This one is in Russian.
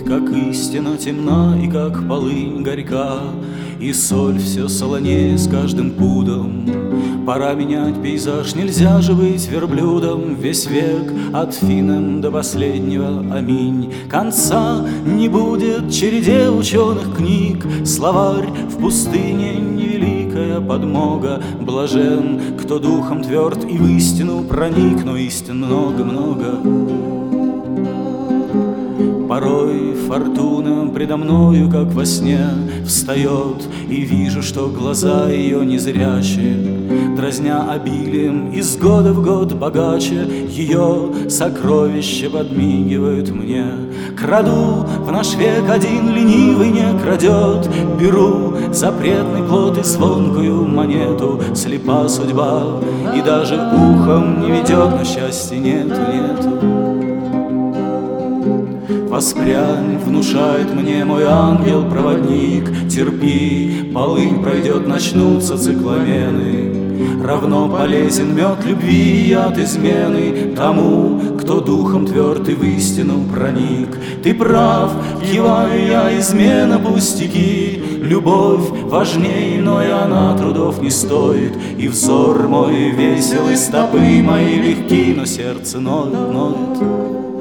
как истина темна и как полынь горька, и соль все солонее с каждым пудом. Пора менять пейзаж, нельзя же быть верблюдом весь век, от Финем до последнего аминь. Конца не будет череде ученых книг, словарь в пустыне невеликая подмога. Блажен, кто духом тверд и в истину проник, но истин много-много. Порой фортуна предо мною, как во сне, встает, и вижу, что глаза ее незрячие, дразня обилием, из года в год богаче. Ее сокровища подмигивают мне. Краду в наш век один ленивый не крадет, беру запретный плод и звонкую монету. Слепа судьба и даже ухом не ведет, но счастья нету. Воспрянь, внушает мне мой ангел-проводник, терпи, полынь пройдет, начнутся цикламены. Равно полезен мед любви и от измены тому, кто духом тверд и в истину проник. Ты прав, киваю я, измена пустяки, любовь важнее иной, она трудов не стоит. И взор мой весел, и стопы мои легки, но сердце ноет.